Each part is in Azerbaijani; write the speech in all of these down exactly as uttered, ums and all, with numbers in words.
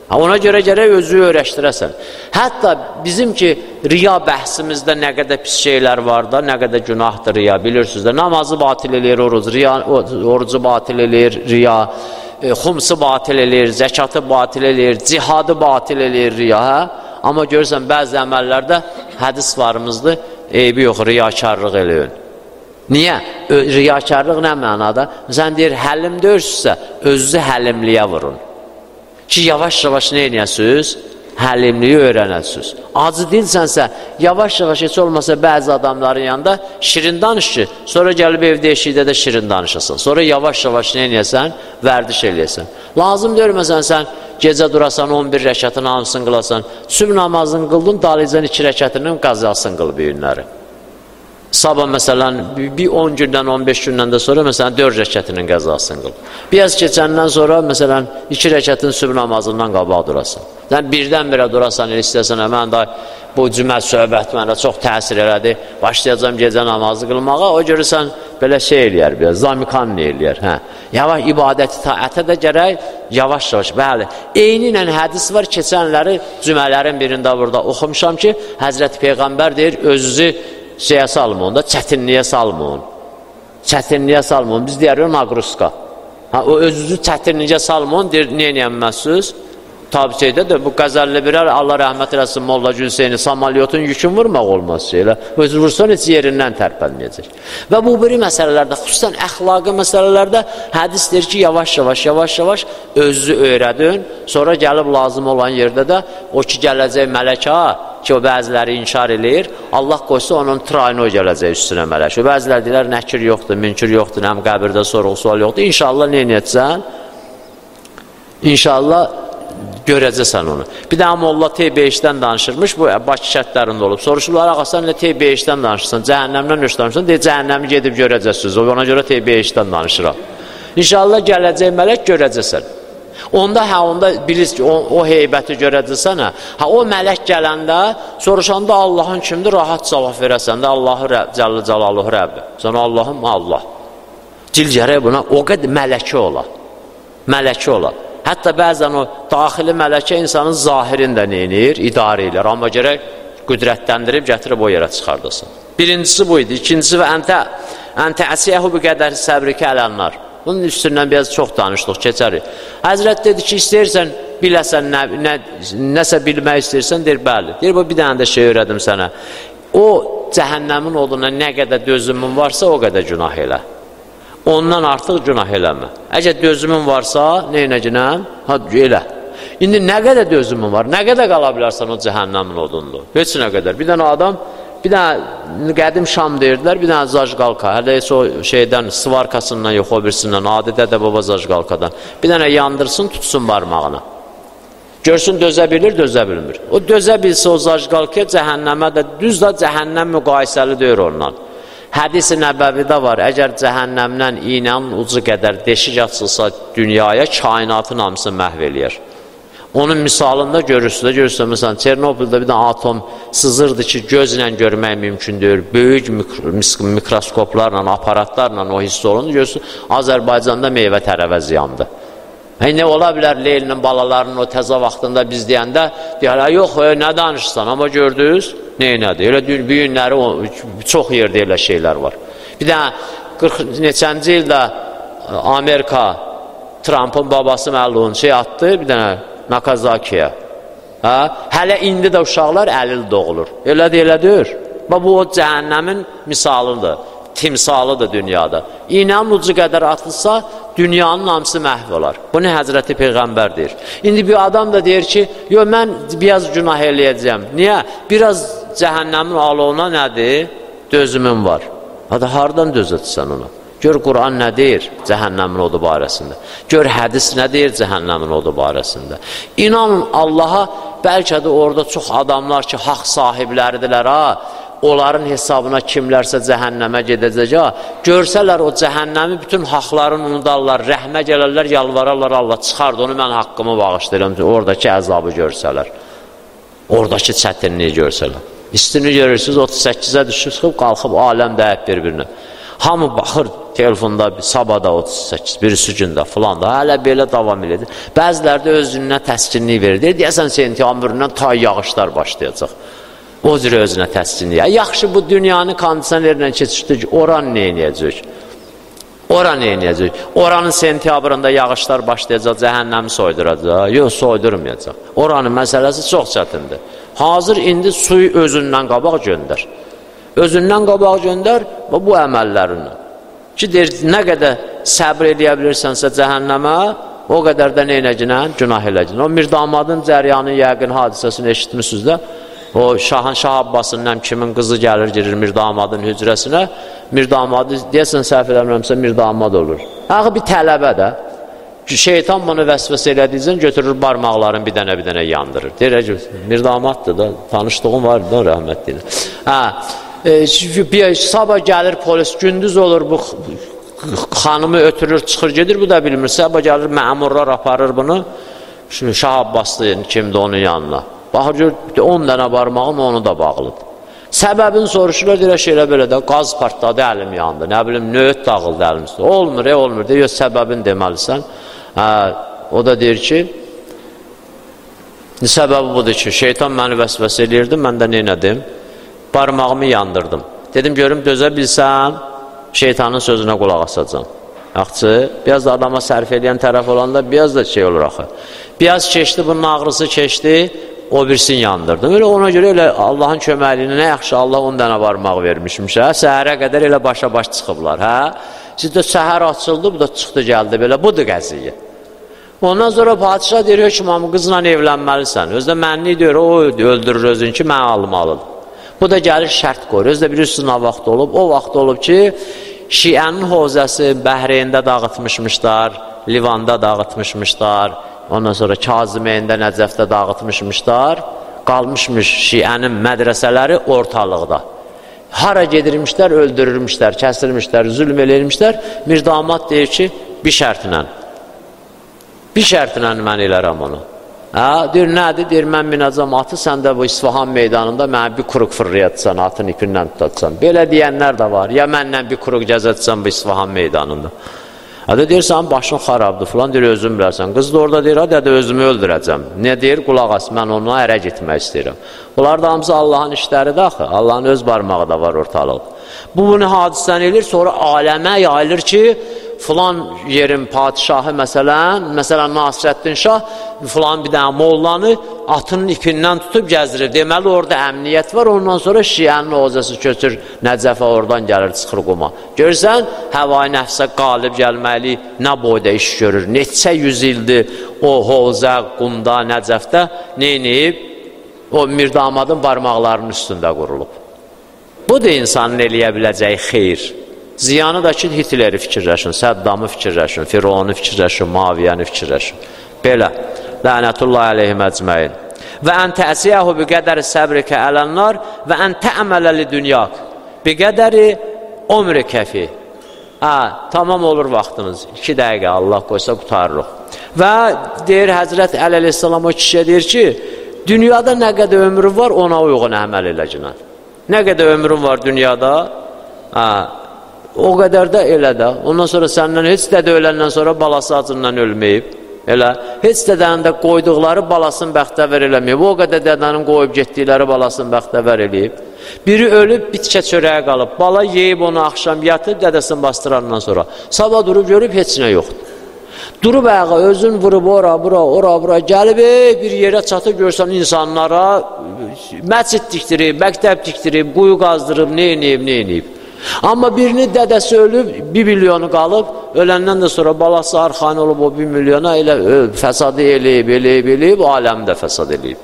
Ona görə gərək özü öyrəşdirəsən. Hətta bizim ki, riya bəhsimizdə nə qədər pis şeylər var da, nə qədər günahdır riya, bilirsiniz də, namazı batil eləyir oruc, riya, orucu batil eləyir riya, e, xumsu batil eləyir, zəkatı batil eləyir, cihadı batil eləyir riya, hə? Amma görürsən, bəzi əməllərdə hədis varımızdır, eybi yox, riyakarlıq eləyin. Niyə? Riyakarlıq nə mənada? Sən deyir, həlim dörsünüzsə, özünüzü həlimliyə vurun. Ki, yavaş-yavaş nə eləyəsiniz? Həlimliyi öyrənəsiniz. Acı dilsənsə, yavaş-yavaş heç olmasa bəzi adamların yanında şirin danış ki, sonra gəlib evdə eşikdə də şirin danışasan. Sonra yavaş-yavaş nə eləyəsən? Vərdiş eləyəsən. Lazım görməsən, sən gecə durasan, on bir rəkatını hamısını qılasan, sübh namazını qıldın, dalıcan iki rəkatının qazasını qıl bir günləri. Sabah məsələn, bir on gündən, on beş gündən də sonra məsələn, dörd rəkətinin qəzasını qıl. Biraz keçəndən sonra məsələn, iki rəkətin sübh namazından qabaq durasan. Sən birdən birə durasan, istəsən, mən də bu cümə söhbət mənə çox təsir elədi, başlayacağım gecə namazı qılmağa, o görürsən, belə şey eləyər, biraz, zamikan eləyər. Hə. Yavaş, ibadəti taətə də gərək, yavaş-yavaş, bəli. Eyni ilə hədis var, keçənləri cümələrin birində burada oxumuşam ki, Həzrəti Peyğəmbər deyir, özünüzü şeyə salmın, da çətinliyə salmın. Çətinliyə salmın. Biz deyərik, naqruska. Ha, o özünüzü çətinliyə salmın, deyir, niyə niyəmməzsiniz? Tabi şeydə də bu qəzəlli birər, Allah rəhmət eləsin Molla Gülseyni, samalyotun yükün vurmaq olmaz şeylə. Özü vursan heç yerindən tərpənməyəcək. Və bu biri məsələlərdə, xüsusən əxlaqı məsələlərdə hədis deyir ki, yavaş-yavaş, yavaş-yavaş özü öyrədin, sonra gəlib lazım olan yerdə də o ki, gələcək mələk ha, ki, o bəziləri inkar eləyir, Allah qoysa onun trayını o gələcək üstünə mələk. O bəzilər deyilər, nəkir yoxdur, münkir yoxdur, həm qəbirdə sorğu sual yoxdur. İnşallah nə edəcəksən? İnşallah görəcəksən onu. Bir də Molla T beşdən danışırmış, bu Bakı şərtlərində olub. Soruşurlar, ağa, sən nə T beşdən danışırsan, cəhənnəmdən öş danışırsan, deyir, cəhənnəmi gedib görəcəksiniz, ona görə T beşdən danışıram. İnşallah gələcək mələk görəcəksən. Onda, hə, onda bilirsiniz ki, o, o heybəti görəcəksən, hə, hə, o mələk gələndə, soruşanda Allahın kimdir, rahat cavab verəsən də, Allahı Rəbb, Cəllə Cəlaluhu Rəbbi. Sonra Allahım, Allah. Cil gərək buna, o qədər mələki ola. Mələki ola. Hətta bəzən o daxili mələkə insanın zahirində neyinir, idarə edir. Amma gərək qüdrətləndirib, gətirib o yerə çıxardasın. Birincisi bu idi. İkincisi və əntə, əntə əsiyəhu bu qədər səbrikə ələnlər. Bunun üstündən biraz çox danışdıq, keçərik. Həzrət dedi ki, istəyirsən, biləsən, nə, nə, nəsə bilmək istəyirsən, deyir, bəli. Deyir, bu bir dənə də şey öyrədim sənə. O cəhənnəmin oduna nə qədər dözümün varsa, o qədər günah elə. Ondan artıq günah eləmə. Əgər dözümün varsa, neynəginəm? Ha, elə. İndi nə qədər dözümün var? Nə qədər qala bilərsən o cəhənnəmin odundur? Heç nə qədər. Bir dənə adam, bir dənə qədim Şam deyirdilər, bir dənə zajqalka. Hələ heç o şeydən, svarkasından yox, o birisindən, adidə də baba zajqalkadan. Bir dənə yandırsın, tutsun barmağına. Görsün, dözə bilir, dözə bilmir. O dözə bilsə o zajqalkaya cəhənnəmə də, düz də cəhənnəm müqayisəli deyir ondan. Hədis-i nəbəvidə var, əgər cəhənnəmdən iynənin ucu qədər deşik açılsa dünyaya, kainatın hamısını məhv eləyər. Onun misalında görürsünüz, görürsünüz, məsələn, Çernobyldə bir dənə atom sızırdı ki, gözlə görmək mümkündür, böyük mikroskoplarla, aparatlarla o hiss olundu, görürsünüz, Azərbaycanda meyvə tərəvəz yandı. Hey, nə ola bilər Leylinin balalarının o təzə vaxtında biz deyəndə, deyərlər, yox, e, nə danışsan, amma gördünüz, neynədir? Elə büyünləri, çox yerdə elə şeylər var. Bir də qırx neçənci ildə Amerika, Trumpın babası məlun şey atdı, bir dənə Nakazakiyə. Hə? Hələ indi də uşaqlar əlil doğulur. Elədir, elədir. Bu, o cəhənnəmin misalıdır, timsalıdır dünyada. İynənin ucu qədər atılsa, dünyanın hamısı məhv olar. Bunu Həzrəti Peyğəmbər deyir. İndi bir adam da deyir ki, yo, mən biraz günah eləyəcəm. Niyə? Biraz cəhənnəmin alovuna nədir? Dözümün var. Hadi, hardan dözətsən ona? Gör, Quran nə deyir cəhənnəmin odu barəsində? Gör, hədis nə deyir cəhənnəmin odu barəsində? İnanın Allaha, bəlkə də orada çox adamlar ki, haqq sahibləridirlər, ha, onların hesabına kimlərsə cəhənnəmə gedəcək, ha, görsələr o cəhənnəmi bütün haqlarını unudarlar, rəhmə gələrlər, yalvararlar, Allah çıxardı onu, mən haqqımı bağışlayıram, oradakı əzabı görsələr, oradakı çətinliyi görsələr. İstini görürsünüz, otuz səkkizə düşüb, qalxıb aləm dəyib bir-birinə. Hamı baxır telefonda sabahda otuz səkkiz, birisi gündə filan da, hələ belə davam edir. Bəziləri də özünə təskinlik verir. Deyəsən sentyabrından tay yağışlar başlayacaq. O cür özünə təskinlik. Yaxşı, bu dünyanı kondisionerlə keçirdik, oran nə edəcək? Oran nə edəcək? Oranın sentyabrında yağışlar başlayacaq, cəhənnəmi soyduracaq. Yox, soydurmayacaq. Oranın məsələsi çox çətindir. Hazır indi suyu özündən qabaq göndər. Özündən qabaq göndər və bu əməllərindən. Ki, deyir, nə qədər səbr edə bilirsənsə cəhənnəmə, o qədər də nə edəcəkən? Günah edəcəkən. O Mirdamadın cəryanın yəqin hadisəsini eşitmişsiniz də. O Şahın Şah Abbasından kimin qızı gəlir, girir Mirdamadın hücrəsinə. Mirdamadı, deyəsən səhv eləmirəmsə Mirdamad olur. Axı bir tələbə də. Şeytan bunu vəsvəsə elədiyicən götürür barmaqların bir dənə bir dənə yandırır. Deyir, Mirdamaddır da, tanışdığım var da rəhmətli. Hə. E, sabah gəlir polis, gündüz olur bu xanımı ötürür, çıxır gedir, bu da bilmir. Sabah gəlir, məmurlar aparır bunu, Şah Abbaslı kimdir onun yanına. Baxır, on dənə barmağın onu da bağlıdır. Səbəbini soruşurlar, deyir, şeylə belə də, qaz partladı, əlim yandı, nə bilim, nöğüt dağıldı əlim üstü. Olmur, e, olmur, deyir, səbəbini deməlisən. Hə, o da deyir ki, səbəbi budur ki, şeytan məni vəsvəsə eləyirdi, mən də neynədim? Barmağımı yandırdım. Dedim, görüm, dözə bilsəm, şeytanın sözünə qulaq asacam. Yaxçı, biraz da adama sərf edən tərəf olanda, biraz da şey olur axı. Biraz keçdi, bunun ağrısı keçdi, o birisini yandırdım. Öyle ona görə elə Allahın köməliyinə nə yaxşı Allah on dənə barmaq vermişmiş, hə? Səhərə qədər elə başa-baş çıxıblar, hə? Sizdə səhər açıldı, bu da çıxdı, gəldi, belə, budur qəziyyə. Ondan sonra padişah deyir, hökmamı qızla evlənməlisən. Özdə mənli deyir, o öldürür özün ki, mən almalıdır. Bu da gəlir şərt qoyur. Özdə bilirsiniz nə vaxt olub? O vaxt olub ki, Şiənin hovzəsi Bəhreyndə dağıtmışmışlar, Livanda dağıtmışmışlar, ondan sonra Kazimeyində, Nəcəfdə dağıtmışmışlar, qalmışmış Şiənin mədrəsələri ortalıqda. Hara gedirmişlər, öldürürmüşlər, kəsilmişlər, zülm eləyirmişlər. Mirdamad deyir ki, bir şərtlə, bir şərtlə mən elərəm onu. Hə, deyir, nədir? Deyir, mən minəcəm atı, sən də bu İsfahan meydanında mənə bir quruq fırlayatsan, atın ipindən tutatsan. Belə deyənlər də var. Ya mənlə bir quruq gəzətsən bu İsfahan meydanında. Hədə deyir, sənin başın xarabdır filan, deyir, özün bilərsən. Qız da orada deyir, hədə özümü öldürəcəm. Nə deyir? Qulaq as, mən onunla ərə gitmək istəyirəm. Bunlar da hamısı Allahın işləridir axı. Allahın öz barmağı da var ortalıqda. Bu, bunu hadisən edir, sonra aləmə yayılır ki, filan yerin padişahı məsələn, məsələn Nasirəddin Şah filan bir dənə mollanı atının ipindən tutub gəzirir. Deməli orada əmniyyət var, ondan sonra Şiənin hovzası köçür, Nəcəfə oradan gəlir, çıxır quma. Görsən, həvai nəfsə qalib gəlməli, nə boyda iş görür, neçə yüz ildir o hovza, qumda, Nəcəfdə neyniyib? O Mirdamadın barmaqlarının üstündə qurulub. Bu da insanın eləyə biləcəyi xeyir. Ziyanı da ki, Hitleri fikirləşin, Səddamı fikirləşin, Fironu fikirləşin, Maviyəni fikirləşin. Belə, lənətullahi aleyhim əcməin. Və ən təəsiyyəhu bi qədəri səbrikə ələnnar və ən təəmələli dünyak bi qədəri ömrü kəfi. Hə, tamam olur vaxtınız. İki dəqiqə Allah qoysa qutarırıq. Və deyir Həzrət Əli əleyhissalam o kişiyə deyir ki, dünyada nə qədər ömrün var, ona uyğun əməl eləcəksən. Nə qədər ömrün var dünyada, hə, o qədər də elə də. Ondan sonra səndən heç dədə öləndən sonra balası acından ölməyib. Elə, heç dədənin də qoyduqları balasını bəxtəvər eləməyib. O qədər dədənin qoyub getdikləri balasını bəxtəvər eləyib. Biri ölüb, bitkə çörəyə qalıb. Bala yeyib onu axşam yatıb, dədəsini bastırandan sonra. Sabah durub görüb, heç nə yoxdur. Durub ayağa, özün vurub ora, bura, ora, bura, gəlib bir yerə çatıb görsən insanlara məscid dikdirib, məktəb dikdirib, quyu qazdırıb, neyniyib, neyniyib. Amma birinin dədəsi ölüb, bir milyonu qalıb, öləndən də sonra balası arxani olub o bir milyona elə fəsadı eləyib, eləyib, eləyib, o aləmi də fəsad eləyib.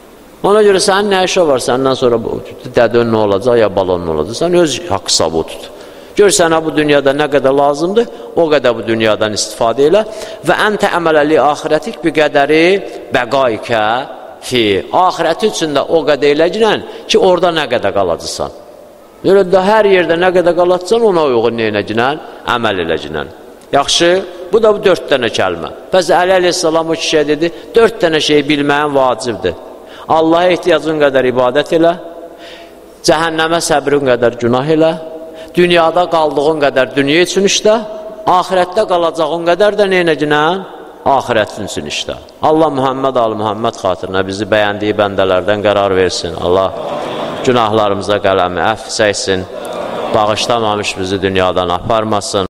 Ona görə sənin nə işə var, səndən sonra dədön nə olacaq, ya balon nə olacaq, sən öz haqq sabı tut. Gör sənə bu dünyada nə qədər lazımdır, o qədər bu dünyadan istifadə elə və ən təəmələli axirətik bir qədəri bəqaikə fi. Axirəti üçün də o qədər eləcəkən ki, orada nə qədər qalacaqsan. Elə də hər yerdə nə qədər qalacaqsan, ona uyğun neynəcəkən, əməl eləcəkən. Yaxşı, bu da bu dörd dənə kəlmə. Bəs Əli əleyhissalam o kişiyə dedi, dörd dənə şey bilməyin vacibdir. Allaha ehtiyacın qədər ibadət elə, cəhənnəmə səbrin qədər günah elə, dünyada qaldığın qədər dünya üçün işlə, ahirətdə qalacağın qədər də neynəginən? Ahirətin üçün işlə. Allah Muhammed Ali Muhammed xatirinə bizi bəyəndiyi bəndələrdən qərar versin. Allah günahlarımıza qələmi əff çəksin, bağışlamamış bizi dünyadan aparmasın.